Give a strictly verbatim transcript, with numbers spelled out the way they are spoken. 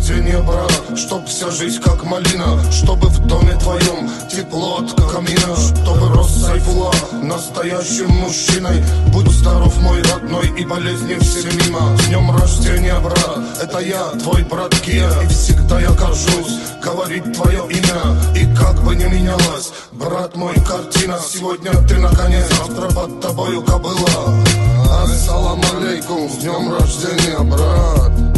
рождения, брат. Чтоб вся жизнь как малина, чтобы в доме твоем тепло от камина, чтобы рос Сайфулла настоящим мужчиной. Будь здоров, мой родной, и болезни все мимо. С днем рождения, брат, это я, твой брат Кия. И всегда я горжусь говорить твое имя. И как бы ни менялась, брат мой, картина, сегодня ты на коне, завтра под тобою кобыла. Ассаламу алейкум, с днем рождения, брат.